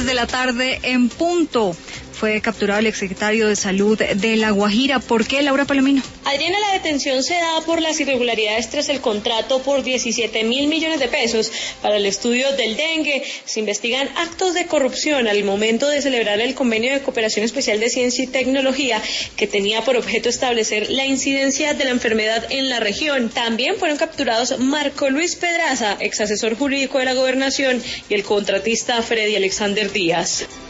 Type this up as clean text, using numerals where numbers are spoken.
3 de la tarde en punto. Fue capturado el exsecretario de Salud de La Guajira. ¿Por qué, Laura Palomino? Adriana, la detención se da por las irregularidades tras el contrato por 17.000 millones de pesos para el estudio del dengue. Se investigan actos de corrupción al momento de celebrar el convenio de cooperación especial de ciencia y tecnología que tenía por objeto establecer la incidencia de la enfermedad en la región. También fueron capturados Marco Luis Pedraza, ex asesor jurídico de la gobernación, y el contratista Freddy Alexander Díaz.